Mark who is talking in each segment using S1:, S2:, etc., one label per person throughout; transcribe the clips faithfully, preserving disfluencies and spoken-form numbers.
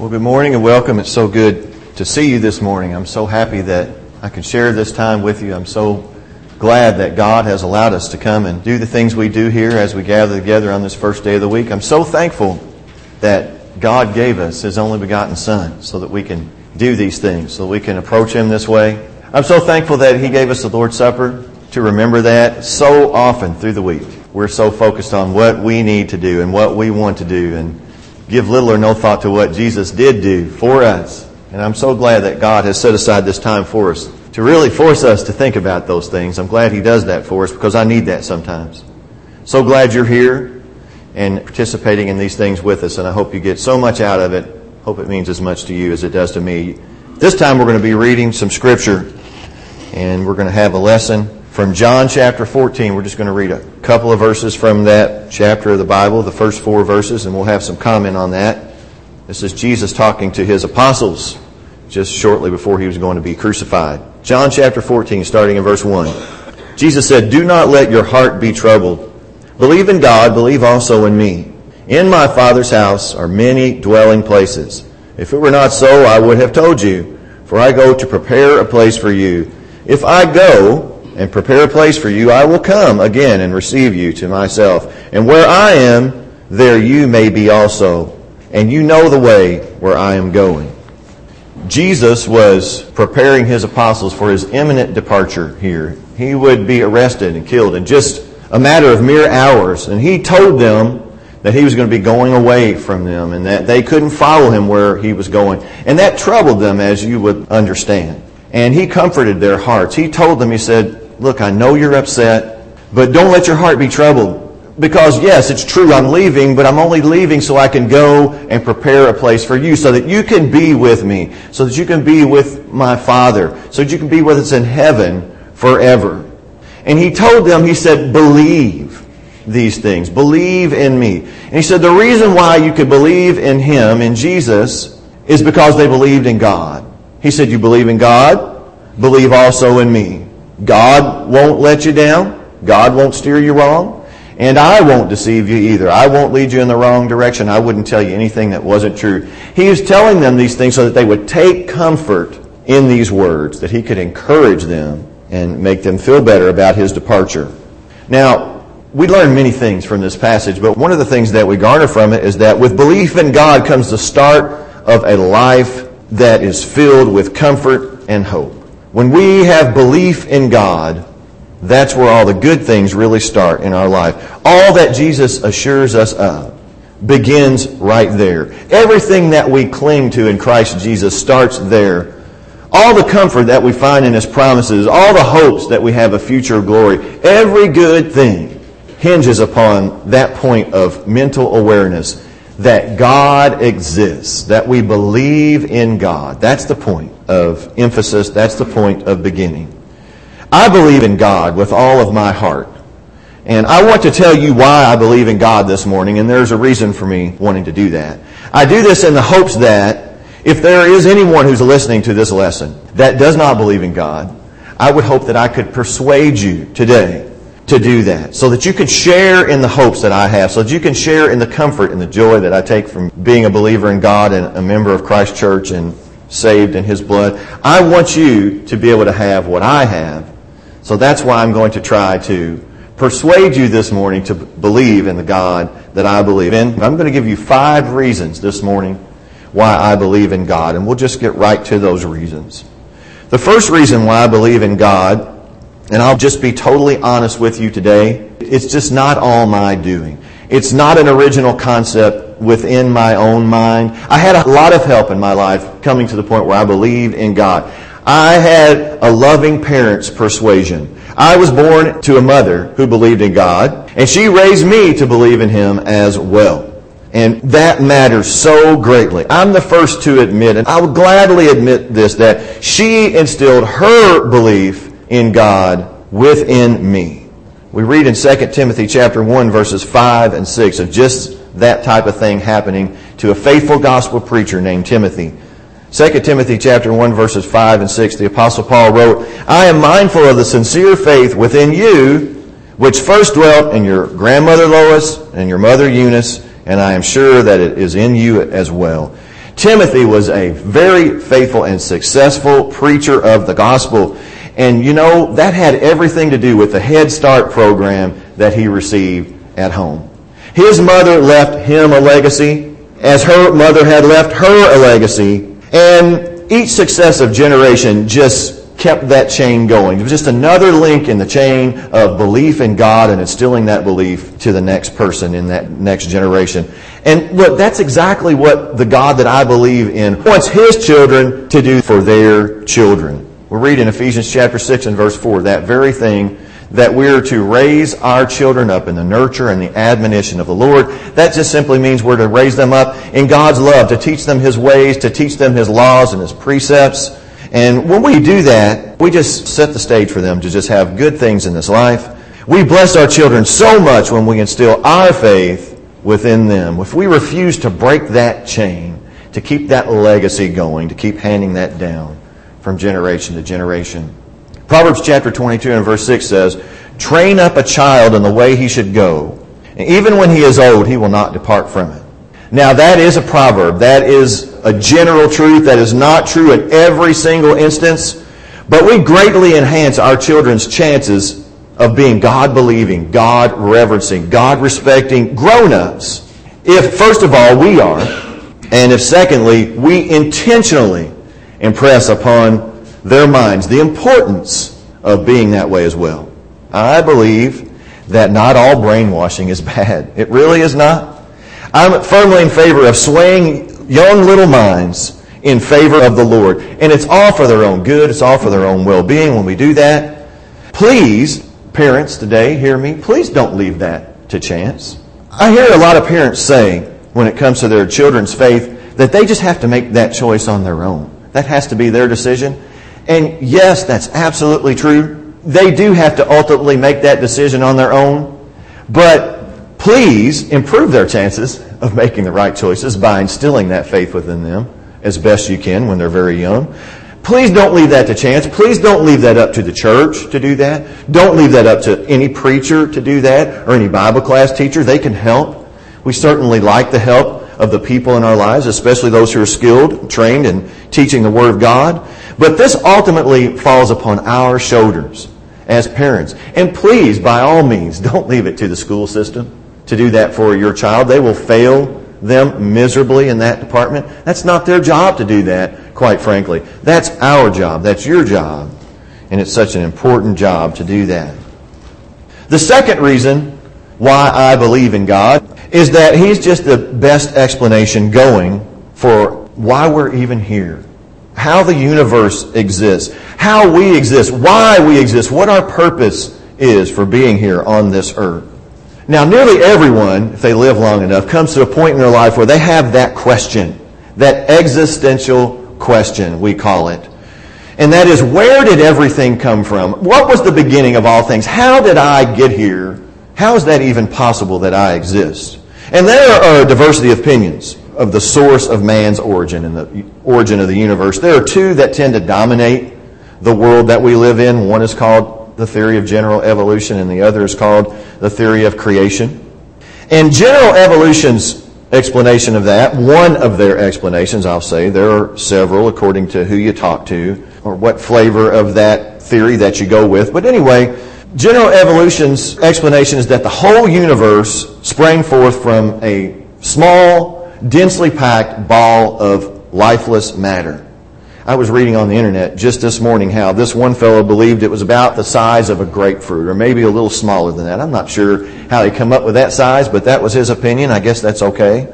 S1: Well, good morning and welcome. It's so good to see you this morning. I'm so happy that I can share this time with you. I'm so glad that God has allowed us to come and do the things we do here as we gather together on this first day of the week. I'm so thankful that God gave us His only begotten Son so that we can do these things, so that we can approach Him this way. I'm so thankful that He gave us the Lord's Supper to remember that. So often through the week, we're so focused on what we need to do and what we want to do and give little or no thought to what Jesus did do for us. And I'm so glad that God has set aside this time for us to really force us to think about those things. I'm glad He does that for us because I need that sometimes. So glad you're here and participating in these things with us, and I hope you get so much out of it. Hope it means as much to you as it does to me. This time we're going to be reading some Scripture, and we're going to have a lesson from John chapter fourteen. We're just going to read a couple of verses from that chapter of the Bible, the first four verses, and we'll have some comment on that. This is Jesus talking to His apostles just shortly before He was going to be crucified. John chapter fourteen, starting in verse one. Jesus said, "Do not let your heart be troubled. Believe in God, believe also in me. In my Father's house are many dwelling places. If it were not so, I would have told you, for I go to prepare a place for you. If I go and prepare a place for you, I will come again and receive you to myself. And where I am, there you may be also. And you know the way where I am going." Jesus was preparing His apostles for His imminent departure here. He would be arrested and killed in just a matter of mere hours. And He told them that He was going to be going away from them and that they couldn't follow Him where He was going. And that troubled them, as you would understand. And He comforted their hearts. He told them, He said, "Look, I know you're upset, but don't let your heart be troubled. Because yes, it's true, I'm leaving, but I'm only leaving so I can go and prepare a place for you, so that you can be with me, so that you can be with my Father, so that you can be with us in heaven forever." And He told them, He said, "Believe these things. Believe in me." And He said the reason why you could believe in Him, in Jesus, is because they believed in God. He said, "You believe in God, believe also in me." God won't let you down. God won't steer you wrong. And I won't deceive you either. I won't lead you in the wrong direction. I wouldn't tell you anything that wasn't true. He was telling them these things so that they would take comfort in these words, that He could encourage them and make them feel better about His departure. Now, we learn many things from this passage, but one of the things that we garner from it is that with belief in God comes the start of a life that is filled with comfort and hope. When we have belief in God, that's where all the good things really start in our life. All that Jesus assures us of begins right there. Everything that we cling to in Christ Jesus starts there. All the comfort that we find in His promises, all the hopes that we have of future glory, every good thing hinges upon that point of mental awareness that God exists, that we believe in God. That's the point of emphasis. That's the point of beginning. I believe in God with all of my heart. And I want to tell you why I believe in God this morning, and there's a reason for me wanting to do that. I do this in the hopes that if there is anyone who's listening to this lesson that does not believe in God, I would hope that I could persuade you today to do that, so that you can share in the hopes that I have, so that you can share in the comfort and the joy that I take from being a believer in God and a member of Christ Church and saved in His blood. I want you to be able to have what I have. So that's why I'm going to try to persuade you this morning to believe in the God that I believe in. I'm going to give you five reasons this morning why I believe in God, and we'll just get right to those reasons. The first reason why I believe in God, and I'll just be totally honest with you today, it's just not all my doing. It's not an original concept within my own mind. I had a lot of help in my life coming to the point where I believed in God. I had a loving parent's persuasion. I was born to a mother who believed in God, and she raised me to believe in Him as well. And that matters so greatly. I'm the first to admit, and I would gladly admit this, that she instilled her belief in God within me. We read in Second Timothy chapter one, verses five and six of just that type of thing happening to a faithful gospel preacher named Timothy. Second Timothy chapter one, verses five and six, the Apostle Paul wrote, "I am mindful of the sincere faith within you, which first dwelt in your grandmother Lois and your mother Eunice, and I am sure that it is in you as well. Timothy was a very faithful and successful preacher of the gospel. And you know, that had everything to do with the Head Start program that he received at home. His mother left him a legacy, as her mother had left her a legacy. And each successive generation just kept that chain going. It was just another link in the chain of belief in God and instilling that belief to the next person in that next generation. And look, that's exactly what the God that I believe in wants His children to do for their children. We read in Ephesians chapter six and verse four, that very thing, that we're to raise our children up in the nurture and the admonition of the Lord. That just simply means we're to raise them up in God's love, to teach them His ways, to teach them His laws and His precepts. And when we do that, we just set the stage for them to just have good things in this life. We bless our children so much when we instill our faith within them. If we refuse to break that chain, to keep that legacy going, to keep handing that down from generation to generation. Proverbs chapter twenty-two and verse six says, "Train up a child in the way he should go, and even when he is old, he will not depart from it." Now that is a proverb. That is a general truth that is not true in every single instance. But we greatly enhance our children's chances of being God-believing, God-reverencing, God-respecting grown-ups if, first of all, we are, and if, secondly, we intentionally impress upon their minds the importance of being that way as well. I believe that not all brainwashing is bad. It really is not. I'm firmly in favor of swaying young little minds in favor of the Lord. And it's all for their own good. It's all for their own well-being when we do that. Please, parents today, hear me. Please don't leave that to chance. I hear a lot of parents say, when it comes to their children's faith, that they just have to make that choice on their own. That has to be their decision. And yes, that's absolutely true. They do have to ultimately make that decision on their own. But please improve their chances of making the right choices by instilling that faith within them as best you can when they're very young. Please don't leave that to chance. Please don't leave that up to the church to do that. Don't leave that up to any preacher to do that or any Bible class teacher. They can help. We certainly like the help of the people in our lives, especially those who are skilled, trained in teaching the Word of God. But this ultimately falls upon our shoulders as parents. And please, by all means, don't leave it to the school system to do that for your child. They will fail them miserably in that department. That's not their job to do that, quite frankly. That's our job. That's your job. And it's such an important job to do that. The second reason why I believe in God is that He's just the best explanation going for why we're even here. How the universe exists. How we exist. Why we exist. What our purpose is for being here on this earth. Now, nearly everyone, if they live long enough, comes to a point in their life where they have that question, that existential question, we call it. And that is, where did everything come from? What was the beginning of all things? How did I get here? How is that even possible that I exist? And there are a diversity of opinions of the source of man's origin and the origin of the universe. There are two that tend to dominate the world that we live in. One is called the theory of general evolution, and the other is called the theory of creation. And general evolution's explanation of that, one of their explanations, I'll say, there are several according to who you talk to or what flavor of that theory that you go with. But anyway, general evolution's explanation is that the whole universe sprang forth from a small, densely packed ball of lifeless matter. I was reading on the internet just this morning how this one fellow believed it was about the size of a grapefruit, or maybe a little smaller than that. I'm not sure how he come up with that size, but that was his opinion. I guess that's okay.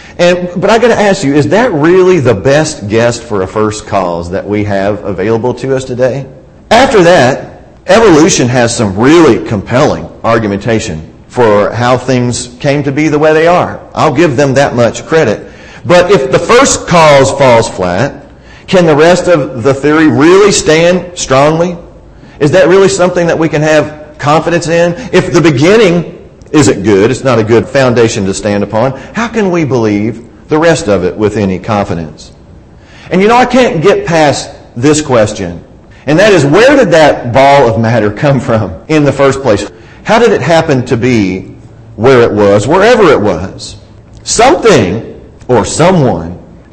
S1: And but I got to ask you, is that really the best guess for a first cause that we have available to us today? After that, evolution has some really compelling argumentation for how things came to be the way they are. I'll give them that much credit. But if the first cause falls flat, can the rest of the theory really stand strongly? Is that really something that we can have confidence in? If the beginning isn't good, it's not a good foundation to stand upon, how can we believe the rest of it with any confidence? And you know, I can't get past this question. And that is, where did that ball of matter come from in the first place? How did it happen to be where it was, wherever it was? Something or someone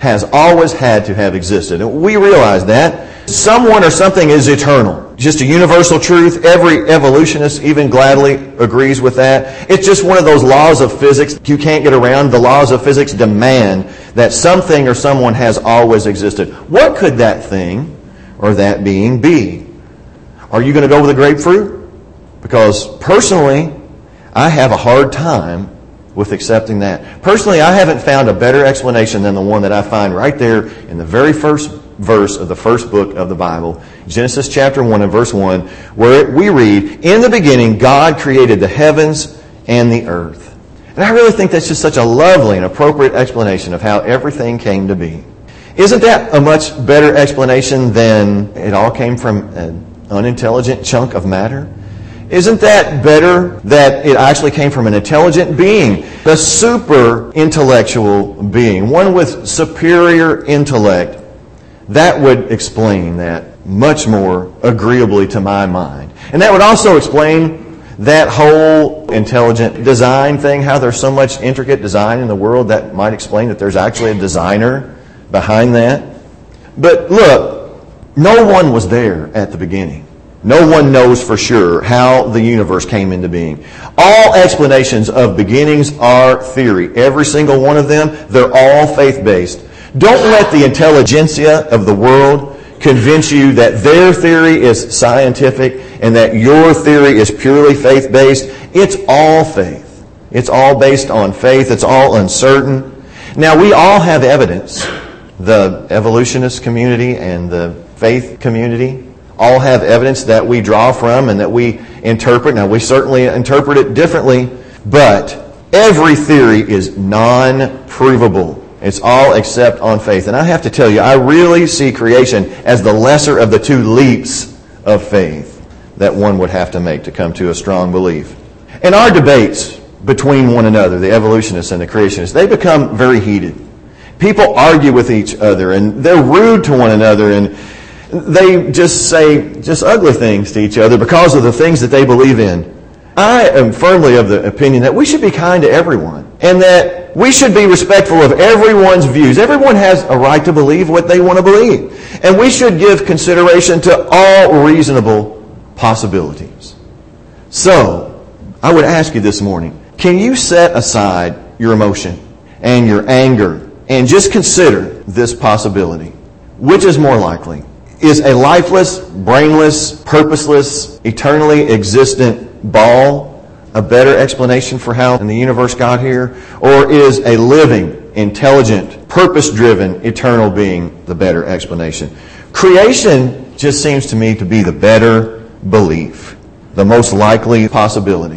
S1: has always had to have existed. And we realize that. Someone or something is eternal. Just a universal truth. Every evolutionist even gladly agrees with that. It's just one of those laws of physics you can't get around. The laws of physics demand that something or someone has always existed. What could that thing or that being be? Are you going to go with the grapefruit? Because personally, I have a hard time with accepting that. Personally, I haven't found a better explanation than the one that I find right there in the very first verse of the first book of the Bible, Genesis chapter one and verse one, where we read, "In the beginning, God created the heavens and the earth." And I really think that's just such a lovely and appropriate explanation of how everything came to be. Isn't that a much better explanation than it all came from an unintelligent chunk of matter? Isn't that better that it actually came from an intelligent being, a super intellectual being, one with superior intellect? That would explain that much more agreeably to my mind. And that would also explain that whole intelligent design thing, how there's so much intricate design in the world. That might explain that there's actually a designer behind that. But look, no one was there at the beginning. No one knows for sure how the universe came into being. All explanations of beginnings are theory. Every single one of them, they're all faith-based. Don't let the intelligentsia of the world convince you that their theory is scientific and that your theory is purely faith-based. It's all faith. It's all based on faith. It's all uncertain. Now, we all have evidence. The evolutionist community and the faith community all have evidence that we draw from and that we interpret. Now, we certainly interpret it differently, but every theory is non-provable. It's all except on faith. And I have to tell you, I really see creation as the lesser of the two leaps of faith that one would have to make to come to a strong belief. In our debates between one another, the evolutionists and the creationists, they become very heated. People argue with each other, and they're rude to one another, and they just say just ugly things to each other because of the things that they believe in. I am firmly of the opinion that we should be kind to everyone and that we should be respectful of everyone's views. Everyone has a right to believe what they want to believe. And we should give consideration to all reasonable possibilities. So, I would ask you this morning, can you set aside your emotion and your anger and just consider this possibility? Which is more likely? Is a lifeless, brainless, purposeless, eternally existent ball a better explanation for how the universe got here? Or is a living, intelligent, purpose-driven, eternal being the better explanation? Creation just seems to me to be the better belief, the most likely possibility.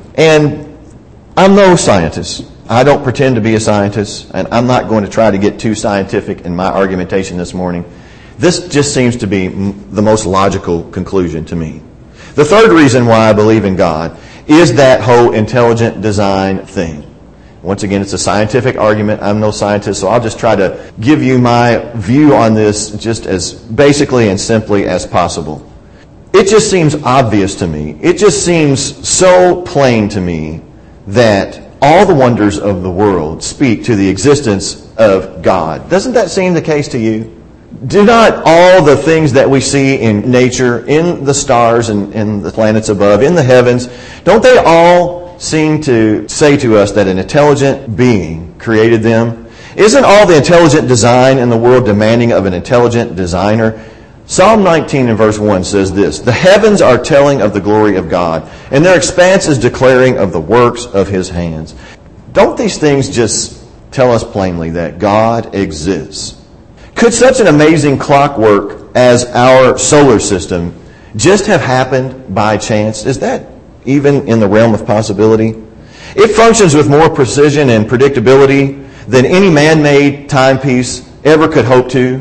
S1: And I'm no scientist. I don't pretend to be a scientist, and I'm not going to try to get too scientific in my argumentation this morning. This just seems to be the most logical conclusion to me. The third reason why I believe in God is that whole intelligent design thing. Once again, it's a scientific argument. I'm no scientist, so I'll just try to give you my view on this just as basically and simply as possible. It just seems obvious to me. It just seems so plain to me that all the wonders of the world speak to the existence of God. Doesn't that seem the case to you? Do not all the things that we see in nature, in the stars and in the planets above, in the heavens, don't they all seem to say to us that an intelligent being created them? Isn't all the intelligent design in the world demanding of an intelligent designer? Psalm nineteen and verse one says this, "The heavens are telling of the glory of God, and their expanse is declaring of the works of His hands." Don't these things just tell us plainly that God exists? Could such an amazing clockwork as our solar system just have happened by chance? Is that even in the realm of possibility? It functions with more precision and predictability than any man-made timepiece ever could hope to.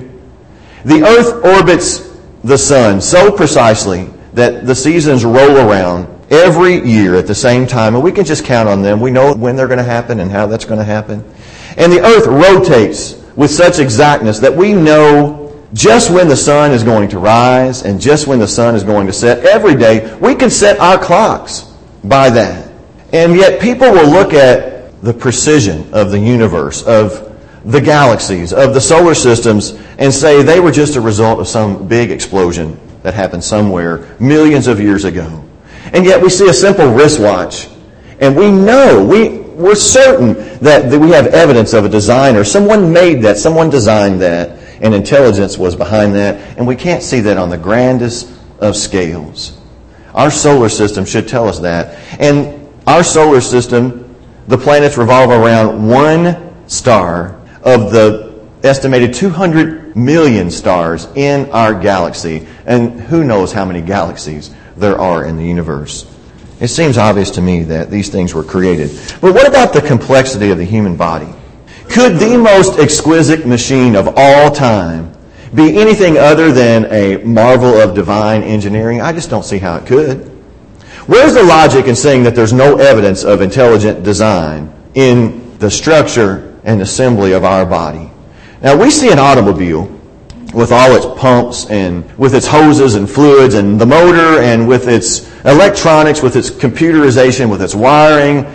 S1: The earth orbits the sun so precisely that the seasons roll around every year at the same time, and we can just count on them. We know when they're going to happen and how that's going to happen. And the earth rotates with such exactness that we know just when the sun is going to rise and just when the sun is going to set. Every day, we can set our clocks by that. And yet people will look at the precision of the universe, of the galaxies, of the solar systems, and say they were just a result of some big explosion that happened somewhere millions of years ago. And yet we see a simple wristwatch, and we know, we, we're certain that, that we have evidence of a designer. Someone made that, someone designed that, and intelligence was behind that, and we can't see that on the grandest of scales. Our solar system should tell us that. And our solar system, the planets revolve around one star of the estimated two hundred million stars in our galaxy. And who knows how many galaxies there are in the universe. It seems obvious to me that these things were created. But what about the complexity of the human body? Could the most exquisite machine of all time be anything other than a marvel of divine engineering? I just don't see how it could. Where's the logic in saying that there's no evidence of intelligent design in the structure and assembly of our body? Now, we see an automobile with all its pumps and with its hoses and fluids and the motor and with its electronics, with its computerization, with its wiring,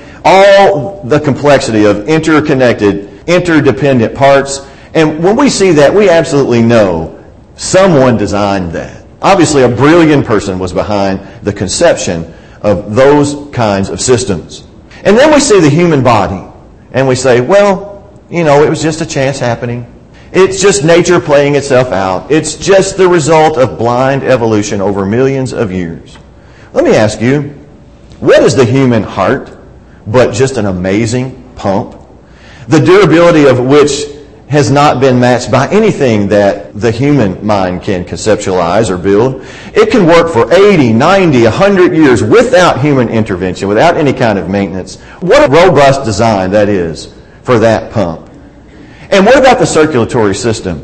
S1: all the complexity of interconnected, interdependent parts. And when we see that, we absolutely know someone designed that. Obviously, a brilliant person was behind the conception of those kinds of systems. And then we see the human body, and we say, well, you know, it was just a chance happening. It's just nature playing itself out. It's just the result of blind evolution over millions of years. Let me ask you, what is the human heart but just an amazing pump? The durability of which has not been matched by anything that the human mind can conceptualize or build. It can work for eighty, ninety, one hundred years without human intervention, without any kind of maintenance. What a robust design that is for that pump. And what about the circulatory system?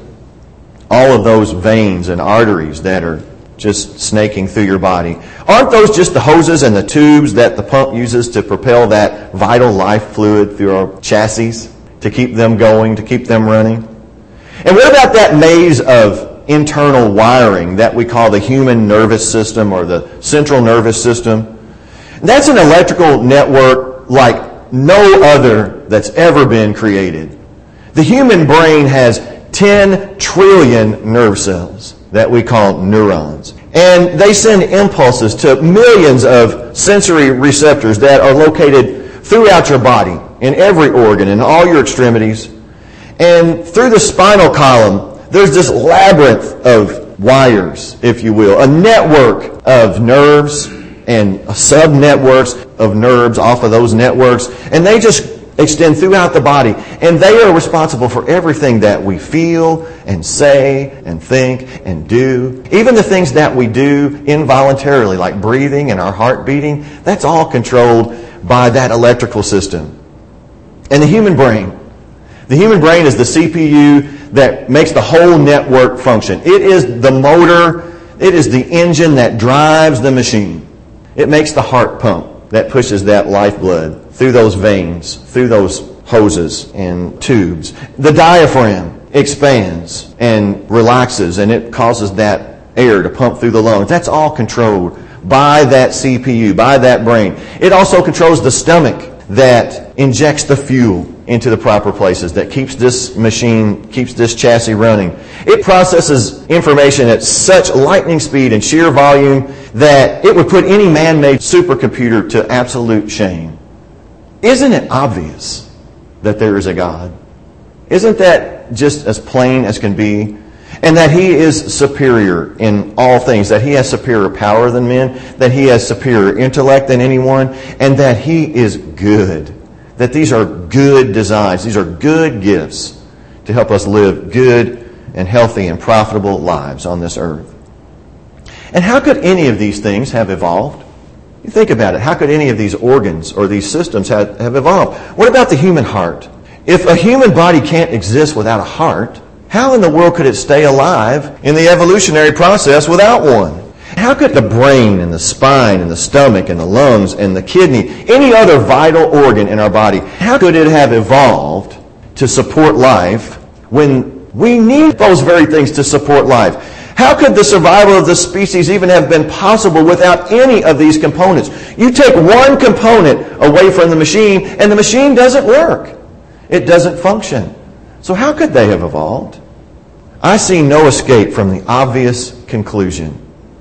S1: All of those veins and arteries that are just snaking through your body. Aren't those just the hoses and the tubes that the pump uses to propel that vital life fluid through our chassis? To keep them going, to keep them running? And what about that maze of internal wiring that we call the human nervous system or the central nervous system? That's an electrical network like no other that's ever been created. The human brain has ten trillion nerve cells that we call neurons. And they send impulses to millions of sensory receptors that are located throughout your body, in every organ, in all your extremities. And through the spinal column, there's this labyrinth of wires, if you will, a network of nerves and sub-networks of nerves off of those networks. And they just extend throughout the body. And they are responsible for everything that we feel and say and think and do. Even the things that we do involuntarily, like breathing and our heart beating, that's all controlled by that electrical system. And the human brain. The human brain is the C P U that makes the whole network function. It is the motor. It is the engine that drives the machine. It makes the heart pump that pushes that lifeblood through those veins, through those hoses and tubes. The diaphragm expands and relaxes, and it causes that air to pump through the lungs. That's all controlled by that C P U, by that brain. It also controls the stomach that injects the fuel into the proper places, that keeps this machine, keeps this chassis running. It processes information at such lightning speed and sheer volume that it would put any man-made supercomputer to absolute shame. Isn't it obvious that there is a God? Isn't that just as plain as can be? And that He is superior in all things, that He has superior power than men, that He has superior intellect than anyone, and that He is good. That these are good designs, these are good gifts to help us live good and healthy and profitable lives on this earth. And how could any of these things have evolved? You think about it. How could any of these organs or these systems have, have evolved? What about the human heart? If a human body can't exist without a heart, how in the world could it stay alive in the evolutionary process without one? How could the brain and the spine and the stomach and the lungs and the kidney, any other vital organ in our body, how could it have evolved to support life when we need those very things to support life? How could the survival of the species even have been possible without any of these components? You take one component away from the machine and the machine doesn't work. It doesn't function. So how could they have evolved? I see no escape from the obvious conclusion,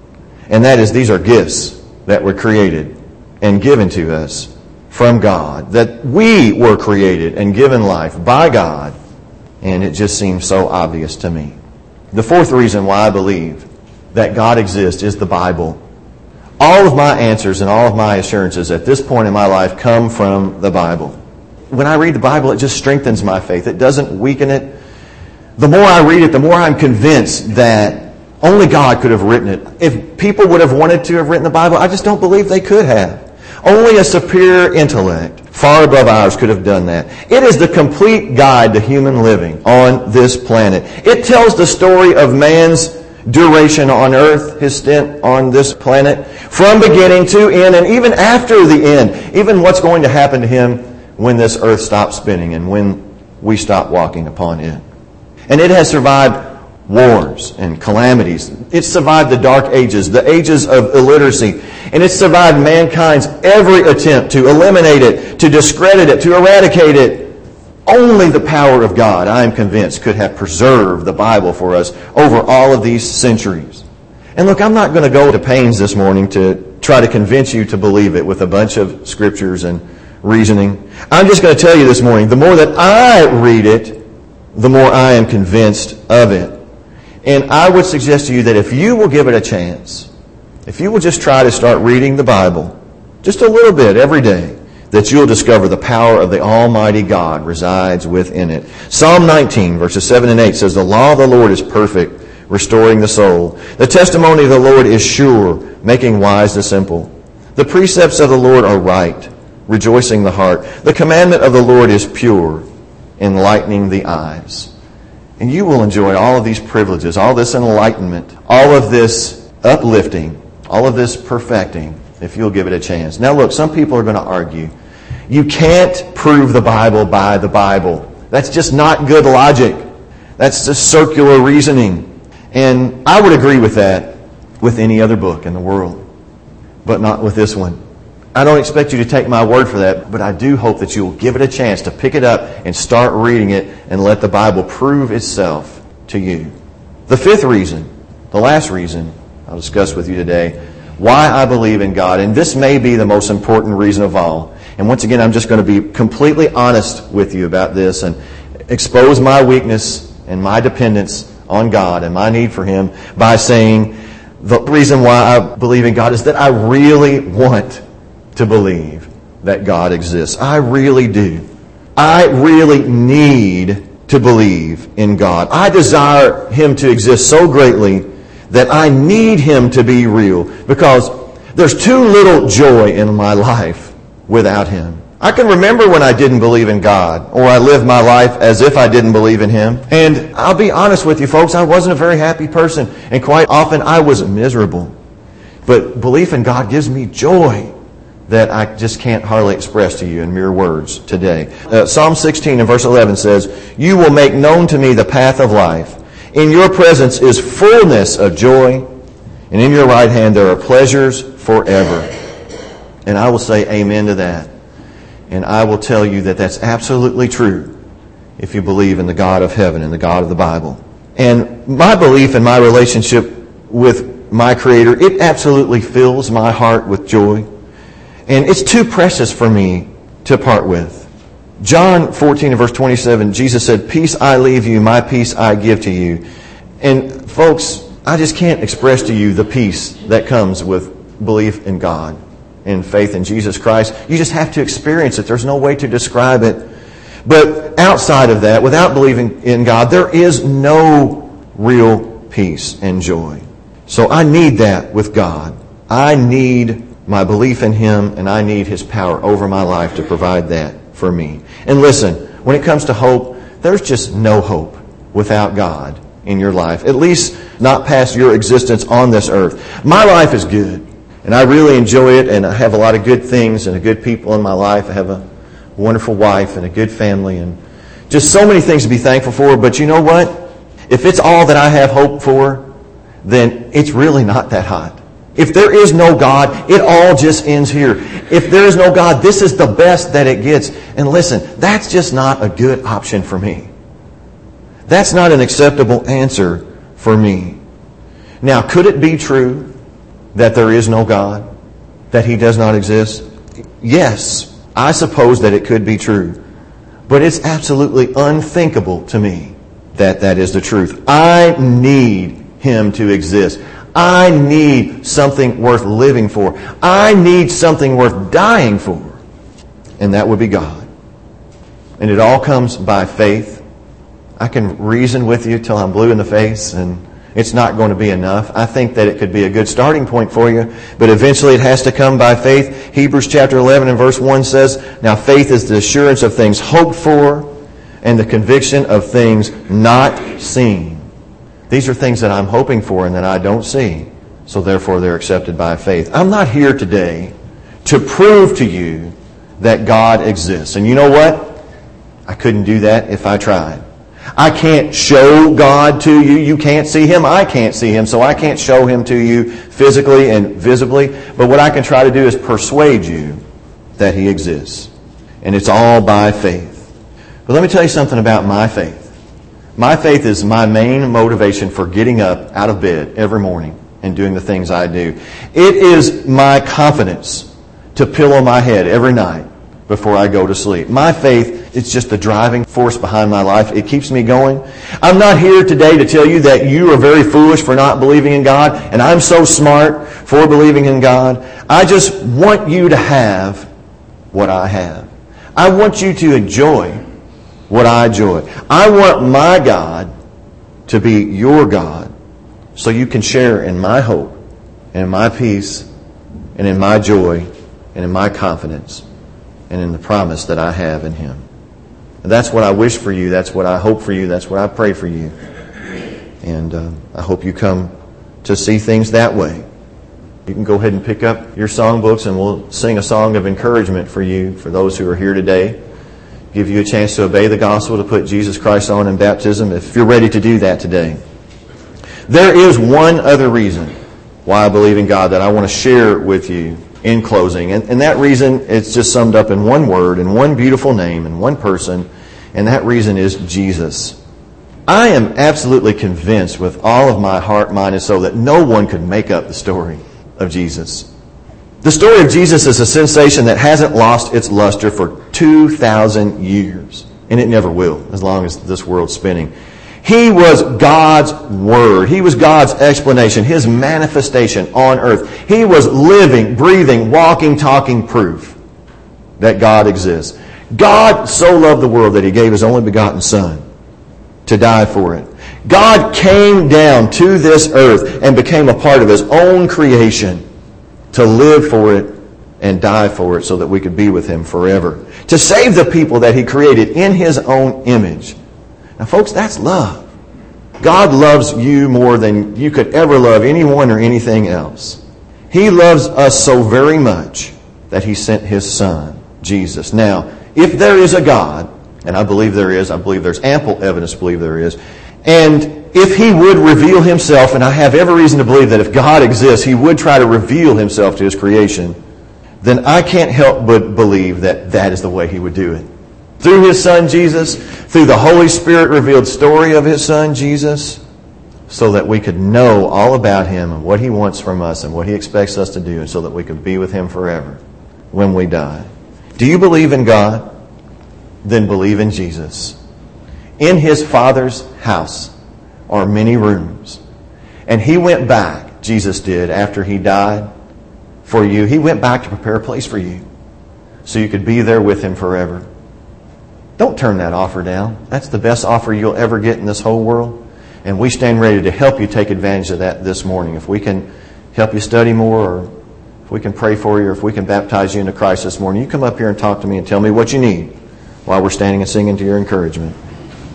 S1: and that is these are gifts that were created and given to us from God, that we were created and given life by God, and it just seems so obvious to me. The fourth reason why I believe that God exists is the Bible. All of my answers and all of my assurances at this point in my life come from the Bible. When I read the Bible, it just strengthens my faith. It doesn't weaken it. The more I read it, the more I'm convinced that only God could have written it. If people would have wanted to have written the Bible, I just don't believe they could have. Only a superior intellect, far above ours, could have done that. It is the complete guide to human living on this planet. It tells the story of man's duration on earth, his stint on this planet, from beginning to end, and even after the end, even what's going to happen to him when this earth stops spinning and when we stop walking upon it. And it has survived wars and calamities. It's survived the dark ages, the ages of illiteracy, and it's survived mankind's every attempt to eliminate it, to discredit it, to eradicate it. Only the power of God, I am convinced, could have preserved the Bible for us over all of these centuries. And look, I'm not going to go to pains this morning to try to convince you to believe it with a bunch of scriptures and reasoning. I'm just going to tell you this morning, the more that I read it, the more I am convinced of it. And I would suggest to you that if you will give it a chance, if you will just try to start reading the Bible, just a little bit every day, that you'll discover the power of the Almighty God resides within it. Psalm nineteen, verses seven and eight says, "The law of the Lord is perfect, restoring the soul. The testimony of the Lord is sure, making wise the simple. The precepts of the Lord are right, rejoicing the heart. The commandment of the Lord is pure, enlightening the eyes." And you will enjoy all of these privileges, all this enlightenment, all of this uplifting, all of this perfecting, if you'll give it a chance. Now look, some people are going to argue, you can't prove the Bible by the Bible. That's just not good logic. That's just circular reasoning. And I would agree with that with any other book in the world, but not with this one. I don't expect you to take my word for that, but I do hope that you will give it a chance to pick it up and start reading it and let the Bible prove itself to you. The fifth reason, the last reason I'll discuss with you today, why I believe in God, and this may be the most important reason of all. And once again, I'm just going to be completely honest with you about this and expose my weakness and my dependence on God and my need for Him by saying the reason why I believe in God is that I really want to believe that God exists. I really do. I really need to believe in God. I desire Him to exist so greatly that I need Him to be real, because there's too little joy in my life without Him. I can remember when I didn't believe in God, or I lived my life as if I didn't believe in Him. And I'll be honest with you folks, I wasn't a very happy person, and quite often I was miserable. But belief in God gives me joy that I just can't hardly express to you in mere words today. Uh, Psalm sixteen and verse eleven says, "You will make known to me the path of life. In your presence is fullness of joy, and in your right hand there are pleasures forever." And I will say amen to that. And I will tell you that that's absolutely true if you believe in the God of heaven and the God of the Bible. And my belief and my relationship with my Creator, it absolutely fills my heart with joy. And it's too precious for me to part with. John fourteen and verse twenty-seven, Jesus said, "Peace I leave you, my peace I give to you." And folks, I just can't express to you the peace that comes with belief in God and faith in Jesus Christ. You just have to experience it. There's no way to describe it. But outside of that, without believing in God, there is no real peace and joy. So I need that with God. I need my belief in Him, and I need His power over my life to provide that for me. And listen, when it comes to hope, there's just no hope without God in your life, at least not past your existence on this earth. My life is good, and I really enjoy it, and I have a lot of good things and good people in my life. I have a wonderful wife and a good family, and just so many things to be thankful for. But you know what? If it's all that I have hope for, then it's really not that hot. If there is no God, it all just ends here. If there is no God, this is the best that it gets. And listen, that's just not a good option for me. That's not an acceptable answer for me. Now, could it be true that there is no God? That He does not exist? Yes, I suppose that it could be true. But it's absolutely unthinkable to me that that is the truth. I need Him to exist. I need something worth living for. I need something worth dying for. And that would be God. And it all comes by faith. I can reason with you till I'm blue in the face, and it's not going to be enough. I think that it could be a good starting point for you, but eventually it has to come by faith. Hebrews chapter eleven and verse one says, "Now faith is the assurance of things hoped for and the conviction of things not seen." These are things that I'm hoping for and that I don't see, so therefore they're accepted by faith. I'm not here today to prove to you that God exists. And you know what? I couldn't do that if I tried. I can't show God to you. You can't see Him. I can't see Him. So I can't show Him to you physically and visibly. But what I can try to do is persuade you that He exists. And it's all by faith. But let me tell you something about my faith. My faith is my main motivation for getting up out of bed every morning and doing the things I do. It is my confidence to pillow my head every night before I go to sleep. My faith is just the driving force behind my life. It keeps me going. I'm not here today to tell you that you are very foolish for not believing in God, and I'm so smart for believing in God. I just want you to have what I have. I want you to enjoy what I enjoy. I want my God to be your God so you can share in my hope and in my peace and in my joy and in my confidence and in the promise that I have in Him. And that's what I wish for you. That's what I hope for you. That's what I pray for you. And uh, I hope you come to see things that way. You can go ahead and pick up your songbooks and we'll sing a song of encouragement for you, for those who are here today. Give you a chance to obey the gospel, to put Jesus Christ on in baptism, if you're ready to do that today. There is one other reason why I believe in God that I want to share with you in closing. And, and that reason, it's just summed up in one word, in one beautiful name, in one person, and that reason is Jesus. I am absolutely convinced with all of my heart, mind, and soul that no one could make up the story of Jesus. The story of Jesus is a sensation that hasn't lost its luster for two thousand years. And it never will, as long as this world's spinning. He was God's Word. He was God's explanation, His manifestation on earth. He was living, breathing, walking, talking proof that God exists. God so loved the world that He gave His only begotten Son to die for it. God came down to this earth and became a part of His own creation to live for it and die for it so that we could be with Him forever. To save the people that He created in His own image. Now, folks, that's love. God loves you more than you could ever love anyone or anything else. He loves us so very much that He sent His Son, Jesus. Now, if there is a God, and I believe there is, I believe there's ample evidence to believe there is, and if He would reveal Himself, and I have every reason to believe that if God exists, He would try to reveal Himself to His creation, then I can't help but believe that that is the way He would do it. Through His Son Jesus, through the Holy Spirit revealed story of His Son Jesus, so that we could know all about Him and what He wants from us and what He expects us to do, and so that we could be with Him forever when we die. Do you believe in God? Then believe in Jesus. In His Father's house are many rooms. And He went back, Jesus did, after He died for you. He went back to prepare a place for you so you could be there with Him forever. Don't turn that offer down. That's the best offer you'll ever get in this whole world. And we stand ready to help you take advantage of that this morning. If we can help you study more, or if we can pray for you, or if we can baptize you into Christ this morning, you come up here and talk to me and tell me what you need while we're standing and singing to your encouragement.